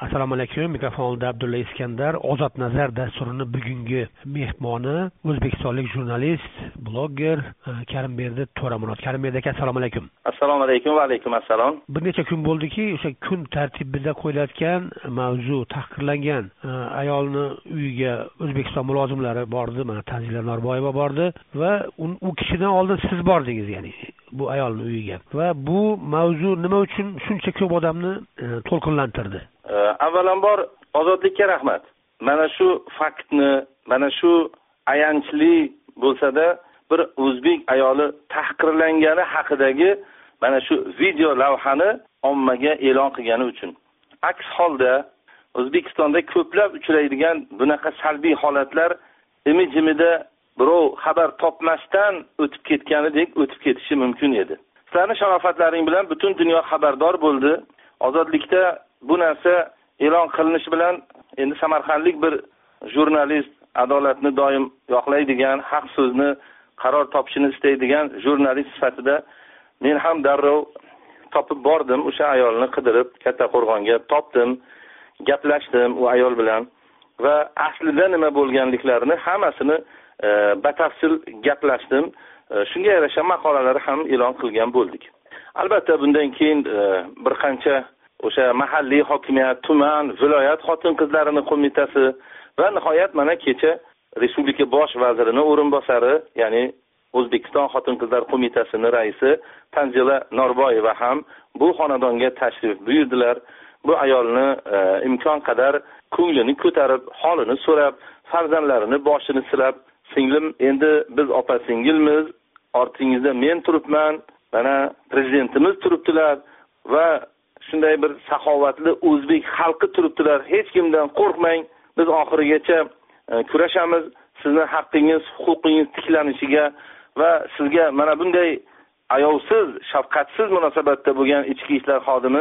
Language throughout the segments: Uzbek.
Assalomu alaykum. Mikrofonda Abdulla Iskandar. Ozod nazar dasturining bugungi mehmoni o'zbekistonlik jurnalist, blogger Karimberdi To'ramurod. Karimberdi aka, assalomu alaykum. Assalomu alaykum va alaykum assalom. Bir necha kun bo'ldiki, o'sha kun tartibida qo'yilayotgan mavzu tahqirlangan ayolni uyiga O'zbekiston mulozimlari bordi, mana Tanzila Norboyeva bordi va u kishidan oldin siz bordingiz, ya'ni bu ayolni uyiga. Va bu mavzu nima uchun shuncha ko'p odamni to'lqinlantirdi? Avvalambor ozodlikka rahmat. Mana shu faktni, mana shu ayanchli bo'lsa-da bir o'zbek ayoli tahqirlangani haqidagi mana shu video lavhani ommaga e'lon qilgani uchun. Aks holda O'zbekistonda ko'plab uchraydigan bunaqa salbiy holatlar imi-jimida birov xabar topmasdan o'tib ketganidek o'tib ketishi mumkin edi. Sizlarning sharofatlaring bilan butun dunyo xabardor bo'ldi. Ozodlikda bu narsa e'lon qilinishi bilan endi samarqandlik bir jurnalist, adolatni doim yoqlaydigan, haq so'zni qaror topishini istaydigan jurnalist sifatida men ham darrov topib bordim. O'sha ayolni qidirib Kattaqo'rg'onga topdim, gaplashdim u ayol bilan va aslida nima bo'lganliklarini hammasini batafsil gaplashdim. Shunga yarasha maqolalar ham e'lon qilgan bo'ldik. Albatta bundan keyin bir qancha o'sha mahalliy hokimiyat, tuman, viloyat xotin-qizlarining qo'mitasi va nihoyat mana kecha Respublika bosh vazirining o'rinbosari, ya'ni O'zbekiston xotin-qizlar qo'mitasining raisi Tanzila Norboyeva ham bu xonadonga tashrif buyurdilar. Bu ayolni imkon qadar ko'nglini ko'tarib, holini so'rab, farzandlarini boshini silab, singlim, endi biz opa-singilmiz, ortingizda men turibman, mana prezidentimiz turibdilar va shunday bir saxovatli o'zbek xalqi turibdilar. Hech kimdan qo'rqmang. Biz oxirigacha kurashamiz. Sizni haqqingiz, huquqingiz tiklanishiga va sizga mana bunday ayovsiz, shafqatsiz munosabatda bo'lgan ichki ishlar xodimi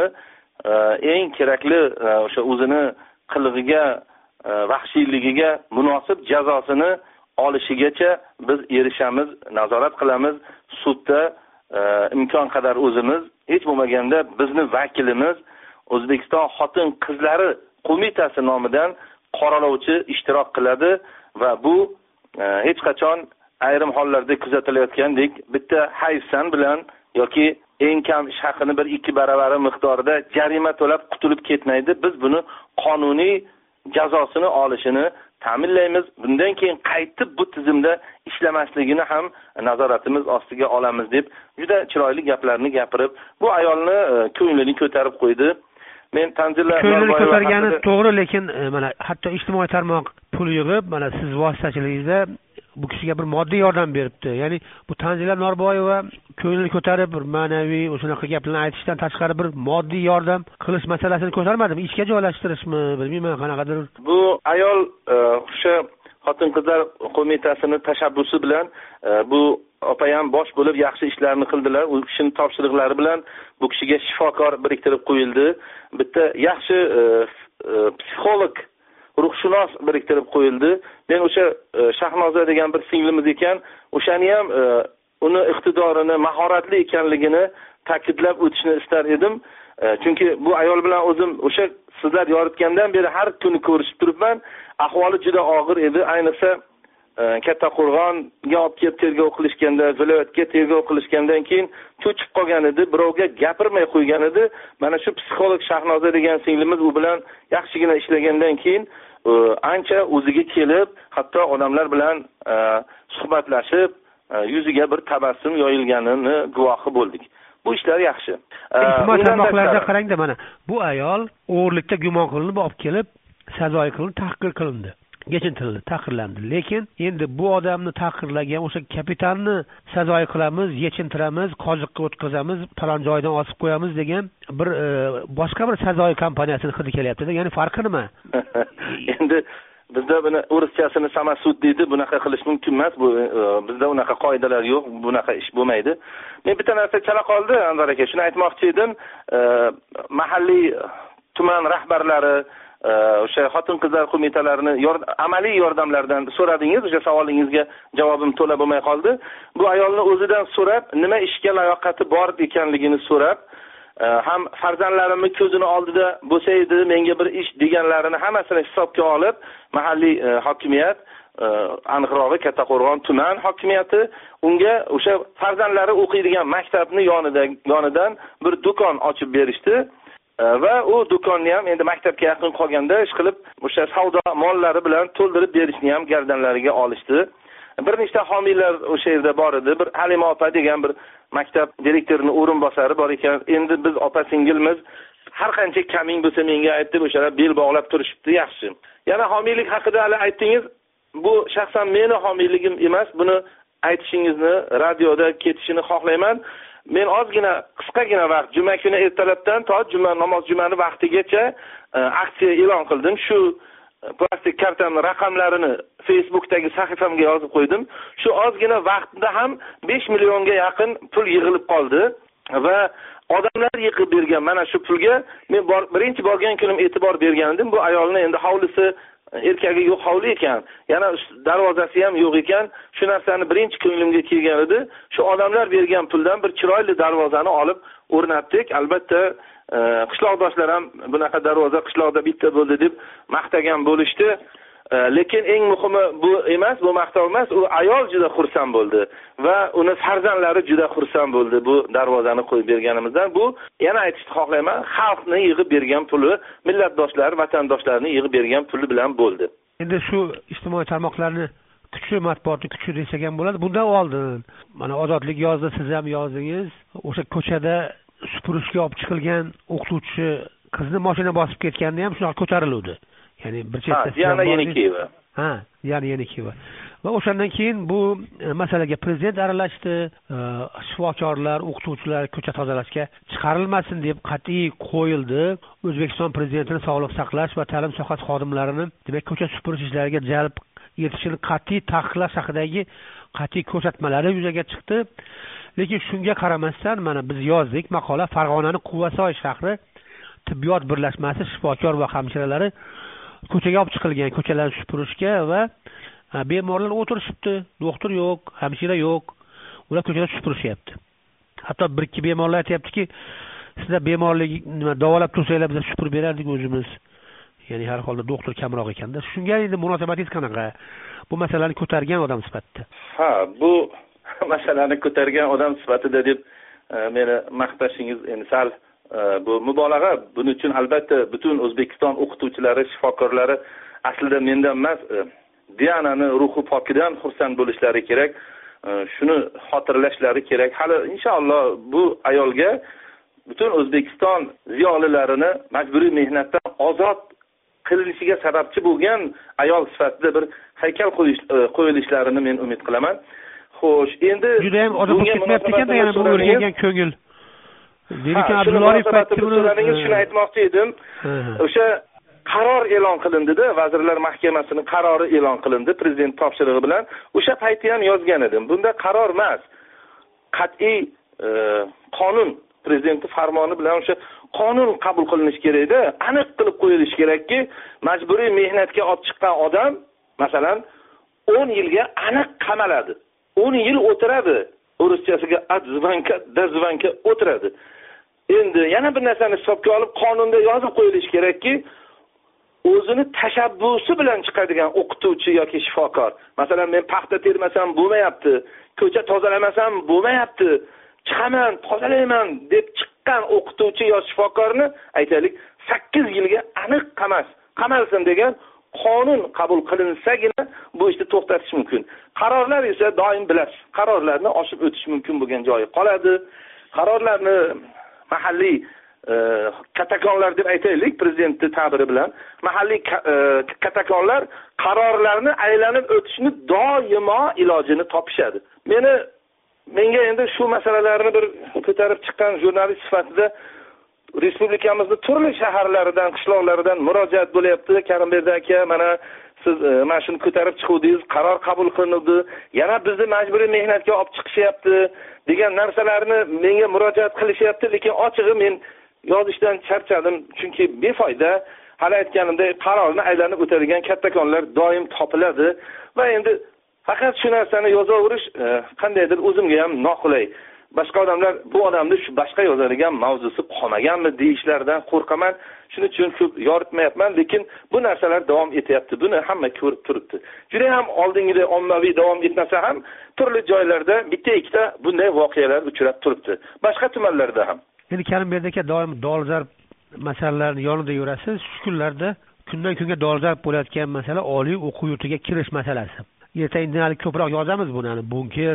eng kerakli o'sha o'zini qilig'iga, vahshiyligiga munosib jazosini olishigacha biz erishamiz, nazorat qilamiz. Sudda imkon qadar o'zimiz, hech bo'lmaganda bizni vakilimiz O'zbekiston xotin-qizlari qo'mitasi nomidan qoralovchi ishtirok qiladi va bu hech qachon ayrim hollarda kuzatilayotgandek bitta hayfsan bilan yoki eng kam ish haqini 1-2 baravari miqdorida jarima to'lab qutulib ketmaydi. Biz buni qonuniy jazosini olishini ta'minlaymiz. Bundan keyin qaytib bu tizimda ishlamasligini ham nazoratimiz ostiga olamiz deb juda chiroyli gaplarni gapirib, bu ayolni ko'nglini ko'tarib qo'ydi. Men Tanzila ko'nglini ko'targani to'g'ri, lekin mana hatto ijtimoiy tarmoq pul yig'ib, mana siz vositachiligingizda bu kishiga bir moddiy yordam beribdi. Ya'ni bu Tanzila Norboyeva ko'nglini ko'tarib, bir ma'naviy o'shunaqa gaplarni aytishdan tashqari bir moddiy yordam qilish masalasini ko'tarmadimi? Ishga joylashtirishmi, bilmayman, qanaqadir. Bu ayol o'sha xotin-qizlar qo'mitasining tashabbusi bilan bu opayam bosh bo'lib yaxshi ishlarni qildilar. U kishining topshiriqlari bilan bu kishiga shifokor biriktirib qo'yildi. Bitta yaxshi psixolog, ruhshunos biriktirib qo'yildi. Men o'sha Shahnoza degan bir singlimiz ekan, o'shani ham uni iqtidorini, mahoratli ekanligini ta'kidlab o'tishni istar edim. Chunki bu ayol bilan o'zim o'sha sizlar yoritgandan beri har kuni ko'rishib turibman. Ahvoli juda og'ir edi. Ayniqsa Kattaqo'rg'onga olib kelib tergov qilishganda, viloyatga tergov qilishgandan keyin cho'chib qolgan edi, birovga gapirmay qo'ygan edi. Mana shu psixolog Shahnoza degan singlimiz u bilan yaxshigina ishlagandan keyin ancha o'ziga kelib, hatto odamlar bilan suhbatlashib, yuziga bir tabassum yoyilganini guvohi bo'ldik. Bu ishlar yaxshi. Ijtimoiy tarmoqlarda qarangda, mana bu ayol o'g'irlikda gumon qilinib olib kelib, sazoyi qilinib, tahqir qilindi. Yechintirildi, tahqirlandi. Lekin endi bu odamni tahqirlagan o'sha kapitanni sazoyi qilamiz, yechintiramiz, qoziqqa o'tkazamiz, falon joydan osib qo'yamiz degan bir boshqa bir sazoyi kompaniyasini hidi kelyapti-da. Ya'ni farqi nima? Endi bizda buni o'rischasini samasud deydi, bunaqa qilish mumkin emas. Bu bizda unaqa qoidalar yo'q, bunaqa ish bo'lmaydi. Men bitta narsa chala qoldi, Anvar aka, shuni aytmoqchi edim. Mahalliy tuman rahbarlari o'sha xotin-qizlar qo'mitalarini amaliy yordamlardan so'radingiz. O'sha savolingizga javobim to'la bo'lmay qoldi. Bu ayolni o'zidan so'rab, nima ishga layoqati bor ekanligini so'rab, ham farzandlarimni ko'zini oldida bo'lsa edi, menga bir ish deganlarini hammasini hisobga olib, mahalliy hokimiyat, aniqrog'i Kattaqo'rg'on tuman hokimiyati unga o'sha farzandlari o'qiydigan maktabni yonidan bir do'kon ochib berishdi. Va u do'konni ham endi maktabga yaqin qolganda ish qilib o'sha savdo mollari bilan to'ldirib berishni ham gardanlariga olishdi. Bir nechta homiylar o'sha yerda bor edi. Bir Halima opa degan bir maktab direktorining o'rinbosari bor ekan. Endi biz opa singilmiz, har qancha kaming bo'lsa menga ayt deb o'shalar bel bog'lab turishibdi, yaxshi. Yana homiylik haqida hali aytdingiz. Bu shaxsan meni homiyligim emas, buni aytishingizni radioda ketishini xohlayman. Men ozgina qisqagina vaqt juma kuni ertalabdan to jumani vaqtigacha aksiya e'lon qildim. Shu plastik kartamning raqamlarini Facebookdagi sahifamga yozib qo'ydim. Shu ozgina vaqtda ham 5 millionga yaqin pul yig'ilib qoldi va odamlar yig'ib bergan mana shu pulga men birinchi borgan kunim e'tibor bergan edim. Bu ayolni endi hovlisi erkagi yo'q hovli ekan, yana darvozasi ham yo'q ekan. Shu narsani birinchi ko'nglimga kelgan edi. Shu odamlar bergan puldan bir chiroyli darvozani olib o'rnatdik. Albatta qishloqdoshlar ham bunaqa darvoza qishloqda bitta bo'ldi deb maqtagan bo'lishdi. Lekin eng muhimi bu emas, bu maqtov emas, u ayol juda xursand bo'ldi va uni farzandlari juda xursand bo'ldi bu darvozani qo'yib berganimizdan. Bu yana aytishni xohlayman, xalqni yig'ib bergan puli, millatdoshlar, vatandoshlarni yig'ib bergan puli bilan bo'ldi. Endi shu ijtimoiy tarmoqlarni kuchli matbuotni kuchli desak ham bo'ladi. Bundan oldin mana Ozodlik yozdi, siz ham yozdingiz. O'sha ko'chada supurishga olib chiqilgan o'qituvchi qizni mashina bosib ketganda ham shunaqa ko'tariluvdi. Ya'ni bir chetda yana Yenikiyeva. Ya'ni Yenikiyeva. Va o'shandan keyin bu masalaga prezident aralashdi. Shifokorlar, o'qituvchilar ko'cha tozalashga chiqarilmasin deb qat'iy qo'yildi. O'zbekiston prezidentining sog'liqni saqlash va ta'lim sohasi xodimlarini, demak, ko'cha supurish ishlariga jalb etishini qat'iy taqiqlash haqidagi qat'iy ko'rsatmalari yuzaga chiqdi. Lekin shunga qaramasdan mana biz yozdik maqola, Farg'onaning Quvasoy shahri tibbiyot birlashmasi shifokor va hamshiralari ko'chaga olib chiqilgan, ko'chalarni supurishga va bemorlar o'tirishibdi. Doktor yo'q, hamshira yo'q. Ular ko'chada supurishyapti. Hatto bir ikki bemorlar aytayaptiki, sizlar bemorlik davolab tursanglar biz supurib berardik o'zimiz. Ya'ni har holda doktor kamroq ekanda. Shunga endi munosabatingiz qanaqa? Bu masalani ko'targan odam sifatida. Bu masalani ko'targan odam sifatida deb meni maqtashingiz endi sal bu mubolag'a. Buning uchun albatta butun O'zbekiston o'qituvchilari, shifokorlari aslida mendan emas, Dianani ruhi pokidan xursand bo'lishlari kerak. Shuni xotirlashlari kerak. Hali inshaalloh bu ayolga butun O'zbekiston ziyolilarini majburiy mehnatdan ozod qilinishiga sababchi bo'lgan ayol sifatida bir haykal qo'yilishlarini men umid qilaman. Xo'sh, endi juda ham ozod ketmayapti ekan, yana bu o'rgangan ko'ngil. Lekin Abdullayev shuni aytmoqchi edim. O'sha qaror e'lon qilindi-da, Vazirlar Mahkamasining qarori e'lon qilindi prezident topshirig'i bilan. O'sha paytda ham yozgan edim. Bunda qaror emas, qat'iy qonun, prezidentning farmoni bilan o'sha qonun qabul qilinishi kerak-da, aniq qilib qo'yilishi kerakki, majburiy mehnatga olib chiqqan odam, masalan, 10 yilga aniq qamaladi. 10 yil o'tiradi. O'rischasiga dazvanka o'tiradi. Endi yana bir narsani hisobga olib qonunda yozib qo'yilishi kerakki, o'zini tashabbusi bilan chiqadigan o'qituvchi yoki shifokor. Masalan, men paxta termasam bo'lmayapti, ko'cha tozalamasam bo'lmayapti, chiqaman, tozalayman deb chiqqan o'qituvchi yoki shifokorni aytaylik 8 yilga aniq qamalsin degan qonun qabul qilinsagina bu ishni to'xtatish mumkin. Qarorlar esa doim bilasiz, qarorlarni oshib o'tish mumkin bo'lgan joyi qoladi. Qarorlarni mahalliy katakonlar deb aytaylik, prezidentning ta'biri bilan, mahalliy katakonlar qarorlarni aylanib o'tishni doimo ilojini topishadi. Menga endi shu masalalarni bir ko'tarib chiqqan jurnalist sifatida respublikamizning turli shaharlaridan, qishloqlaridan murojaat bo'lyapti. Karimberdi aka, mana siz mana shuni ko'tarib chiquvdingiz, qaror qabul qilindi, yana bizni majburiy mehnatga olib chiqishyapti degan narsalarni menga murojaat qilishyapti, lekin ochig'i men yozishdan charchadim, chunki befoyda. Hali aytganimdek, qarorni aylanib o'tadigan kattakonlar doim topiladi va endi faqat shu narsani yozaverish qandaydir o'zimga ham noqulay. boshqa odamlar bu odamni shu boshqa yozadigan mavzusi qolmaganmi deyishlaridan qo'rqaman. Shuning uchun ko'p yoritmayapman, lekin bu narsalar davom etyapti. Buni hamma ko'rib turibdi. Juda ham oldingidek ommaviy davom etmasa ham turli joylarda bitta ikkita bunday voqealar uchrab turibdi. Boshqa tumanlarda ham. Endi Karimbek aka doim dolzarb masalalarni yonida yurasiz. Shu kunlarda kundan kunga dolzarb bo'layotgan masala oliy o'quv yurtiga kirish masalasi. Erta-indin ko'proq yozamiz buni. Bunker,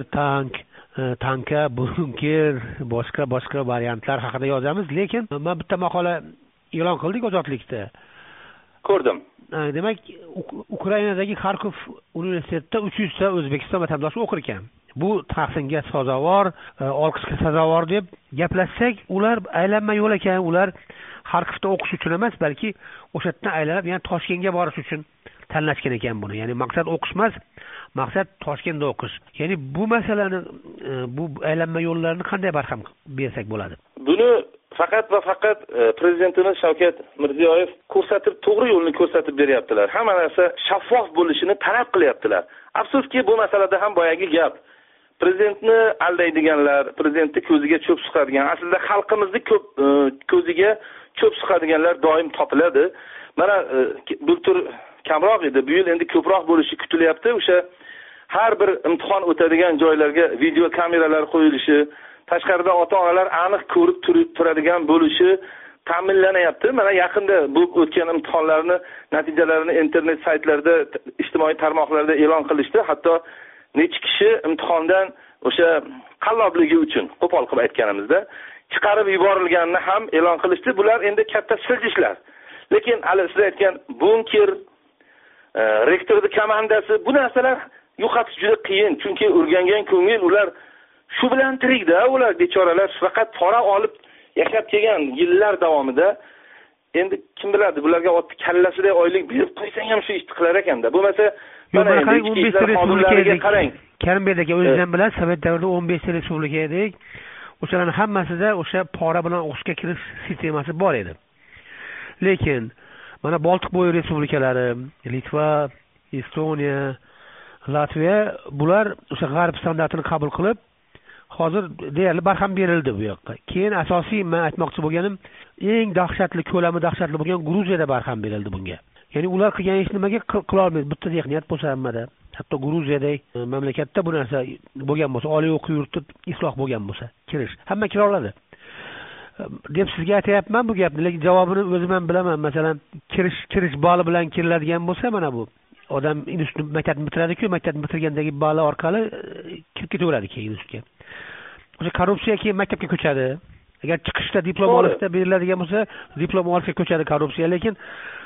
tanka, bunker, boshqa variantlar haqida yozamiz, lekin men bitta maqola e'lon qildik Ozodlikda. Ko'rdim. Demak, Ukrainadagi Xarkov universitetida 300 ta O'zbekiston vatandoshi o'qir ekan. Bu tahsinga sazovor, olqishga sazovor deb gaplashsak, ular aylanma yo'l ekan. Ular Xarkovda o'qish uchun emas, balki o'sha yerdan aylanib, ya'ni Toshkentga borish uchun tanlashgan ekan buni. Ya'ni maqsad o'qish emas, maqsad Toshkentda o'qish. Ya'ni bu masalani, bu aylanma yo'llarni qanday barham bersak bo'ladi? Buni faqat va faqat prezidentimiz Shavkat Mirziyoyev to'g'ri yo'lni ko'rsatib beryaptilar. Hamma narsa shaffof bo'lishini talab qilyaptilar. Afsuski, bu masalada ham boyagi gap. Prezidentni aldaydiganlar, prezidentni ko'ziga cho'p suqadigan, aslida xalqimizni ko'ziga cho'p suqadiganlar doim topiladi. Mana bu tur kamroq edi. Bu yil endi ko'proq bo'lishi kutilyapti. O'sha har bir imtihon o'tadigan joylarga video kameralar qo'yilishi, tashqarida ota-onalar aniq ko'rib turadigan bo'lishi ta'minlanyapti. Mana yaqinda bu o'tgan imtihonlarni natijalarini internet saytlarida, ijtimoiy tarmoqlarda e'lon qilishdi. Hatto necha kishi imtihondan o'sha qallobligi uchun, qo'pol qilib aytganimizda, chiqarib yuborilganini ham e'lon qilishdi. Bular endi katta siljishlar. Lekin hali siz aytgan bunker, rektorning komandasi, bu narsalar yo'qotish juda qiyin. Chunki o'rgangan ko'ngil ular shu bilan tirikda, ular bechoralar faqat pora olib yashab kelgan yillar davomida. Endi kim biladi, bularga otni kallasida oylik berib qo'ysang ham shu ishni qilar ekanda. Bo'lmasa mana 15 ta respublikaga qarang. Karimbek aka o'zingizdan bilasiz, Sovet davrida 15 ta respublika edik. O'shalarning hammasida o'sha pora bilan o'qishga kirish sistemasi bor edi. Lekin mana Boltiq bo'yi respublikalari, Litva, Estoniya, Latviya bular o'sha g'arb standartini qabul qilib, hozir deyarli barham berildi bu yoqqa. Keyin asosiy men aytmoqchi bo'lganim, eng dahshatli, ko'lami dahshatli bo'lgan Gruziyada barham berildi bunga. Ya'ni ular qilgan ish nimaga qila olmaydi? Bitta texniyat bo'lsa hammada. Hatto Gruziyadek mamlakatda bu narsa bo'lgan bo'lsa, oliy o'quv yurti isloh bo'lgan bo'lsa, kirish hamma kira oladi. Deb sizga aytayapman bu gapni, lekin javobini o'zim ham bilaman. Masalan, kirish bali bilan kiriladigan bo'lsa, mana bu odam institut maktabni bitiradi-ku, maktabni bitirgandagi bali orqali kirib ketaveradi keyin institutga. O'sha korrupsiya keyin maktabga ko'chadi. Agar chiqishda diplom olishda beriladigan bo'lsa, diplom olishga ko'chadi korrupsiya. Lekin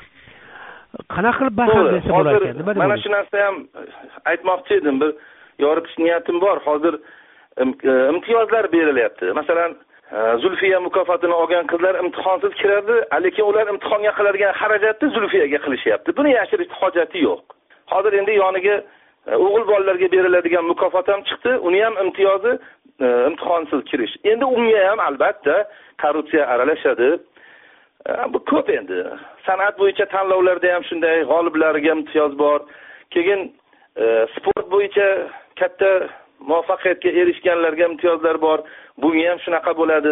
qanaqa qilib barham bersa bo'lar ekan? Nima deb? Mana shu narsa ham aytmoqchi edim. Bir yoritish niyatim bor. Hozir imtiyozlar berilyapti. Masalan, Zulfiya mukofotini olgan qizlar imtihonsiz kiradi, lekin ular imtihonga qiladigan xarajatni Zulfiyaga qilishyapti. Buni yashirish hojati yo'q. Hozir endi yoniga o'g'il bolalarga beriladigan mukofot ham chiqdi, uni ham imtiyozi imtihonsiz kirish. Endi unga ham albatta korrupsiya aralashadi. Bu ko'p endi. San'at bo'yicha tanlovlarda ham shunday g'oliblariga imtiyoz bor. Keyin sport bo'yicha katta muvaffaqiyatga erishganlarga imtiyozlar bor. Bunga ham shunaqa bo'ladi.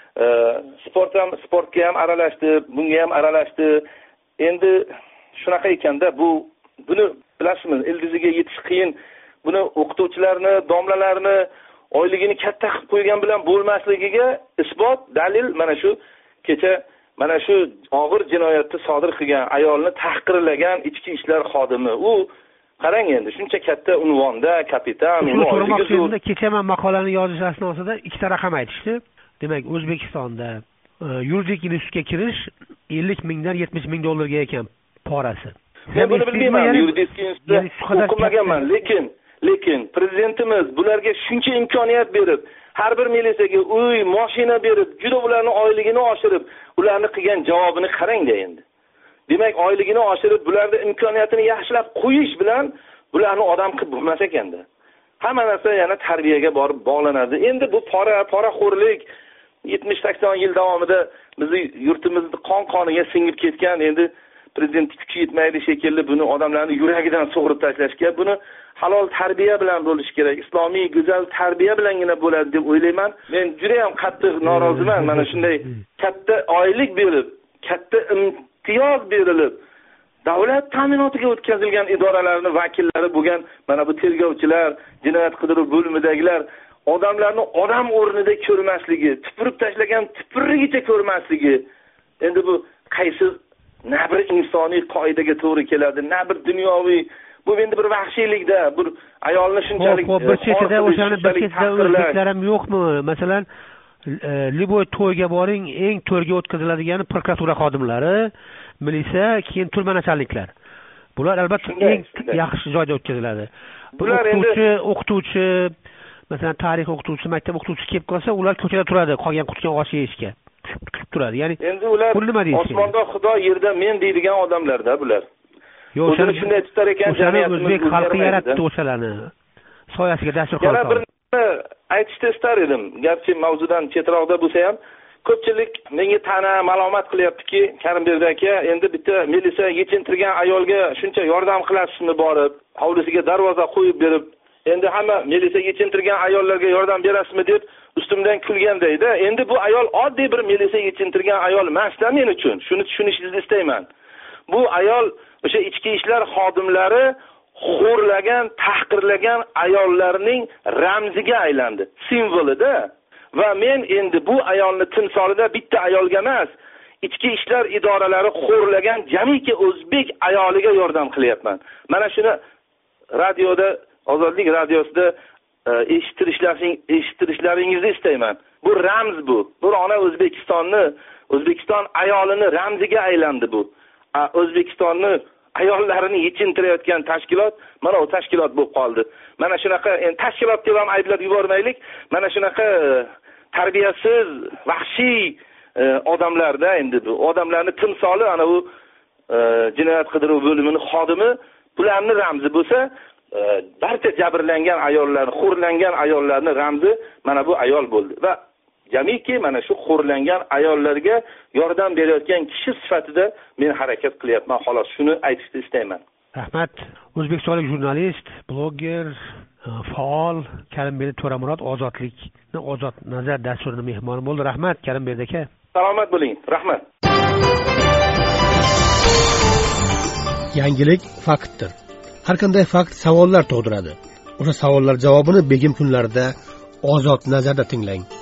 Sportga ham aralashdi, bunga ham aralashdi. Endi shunaqa ekanda buni bilasizmi, ildiziga yetish qiyin. Buni o'qituvchilarni, domlalarni oyligini katta qilib qo'ygan bilan bo'lmasligiga isbot, dalil mana shu kecha mana shu og'ir jinoyatni sodir qilgan ayolni tahqirlagan ichki ishlar xodimi. U qarang endi shuncha katta unvonda kapitan, kecha men maqolani yozish asnosida ikkita raqam aytishdi. Demak, O'zbekistonda yuridik institutga kirish 50 mingdan 70 ming dollarga ekan porasi. Men buni bilmayman, yuridik institutda o'qimaganman, lekin prezidentimiz bularga shuncha imkoniyat berib, har bir militsiyaga uy, mashina berib, juda ularning oyligini oshirib, ularni qilgan javobini qarang-da endi. Demak, oyligini oshirib, bularda imkoniyatini yaxshilab qo'yish bilan bularni odam qilib bo'lmas ekanda. Hamma narsa yana tarbiyaga borib bog'lanadi. Endi bu poraxo'rlik 70-80 yil davomida bizning yurtimizni qon-qoniga singib ketgan. Endi prezident kuchi yetmaydi shekilli buni odamlarning yuragidan sug'urib tashlashga, buni halol tarbiya bilan bo'lishi kerak, islomiy go'zal tarbiya bilangina bo'ladi deb o'ylayman. Men juda ham qattiq noroziman. Mana shunday katta oylik berib, katta imtiyoz berilib, davlat ta'minotiga o'tkazilgan idoralarning vakillari bo'lgan mana bu tergovchilar, jinoyat qidiruv bo'limidagilar odamlarni odam o'rnida ko'rmasligi, tupurib tashlagan tupurligicha ko'rmasligi, endi bu qaysi na bir insoniy qoidaga to'g'ri keladi, na bir dunyoviy, bu endi bir vahshiylikda, bir ayolni shunchalik bir chetida o'shani bir chetida o'zbeklar ham yo'qmi? Masalan, liboy to'yga boring, eng to'rga o'tkaziladigani prokuratura xodimlari, militsiya, keyin turma nachalniklar. Bular albatta eng yaxshi joyda o'tkaziladi. Bular endi o'qituvchi, masalan, tarix o'qituvchisi, maktab o'qituvchisi kelib qolsa, ular ko'chada turadi, qolgan qutgan osh yeyishga. Kutib turadi. Ya'ni endi ular osmonda Xudo, yerda men deydigan odamlarda bular. Yo'q, o'shani shunday tutar ekan, jamiyatimiz o'zbek xalqi yaratdi o'shalarni. Soyasiga dastur qildi. Yana bir aytishni istar edim, garchi mavzudan chetroqda bo'lsa ham, ko'pchilik menga ta'na malomat qilyaptiki, Karimbek aka, endi bitta militsiya yechintirgan ayolga shuncha yordam qilasizmi borib, hovlisiga darvoza qo'yib berib, endi hamma militsiya yechintirgan ayollarga yordam berasizmi deb ustimdan kulgandayda. Endi bu ayol oddiy bir militsiya yechintirgan ayol emas-da men uchun. Shuni tushunishingizni istayman. Bu ayol o'sha ichki ishlar xodimlari xo'rlagan, tahqirlagan ayollarning ramziga aylandi, simvolida. Va men endi bu ayolni timsolida bitta ayolga emas, ichki ishlar idoralari xo'rlagan jamiki o'zbek ayoliga yordam qilyapman. Mana shuni radioda, Ozodlik radiosida eshittirishlaringizni istayman. Bu ramz bu. Bu ona O'zbekiston ayolini ramziga aylandi bu. O'zbekistonni ayollarini yechintirayotgan tashkilot mana o tashkilot bo'lib qoldi. Mana shunaqa, endi tashkilot deb ham ayblab yubormaylik. Mana shunaqa tarbiyasiz, vahshiy odamlarda endi bu odamlarning timsoli ana bu jinoyat qidiruv bo'limining xodimi, bularning ramzi bo'lsa, barcha jabrlangan ayollar, xo'rlangan ayollarning ramzi mana bu ayol bo'ldi. Va jamiki mana shu xo'rlangan ayollarga yordam berayotgan kishi sifatida men harakat qilyapman. Xolos shuni aytishni istayman. Rahmat. O'zbekistonlik jurnalist, bloger, faol Karimbek To'ramurod Ozodlikni Ozod nazar dasturining mehmoni bo'ldi. Rahmat Karimbek aka. Salomat bo'ling. Rahmat. Yangilik faktdir. Har qanday fakt savollar tug'diradi. O'sha savollar javobini begim kunlarida Ozod nazarda tinglang.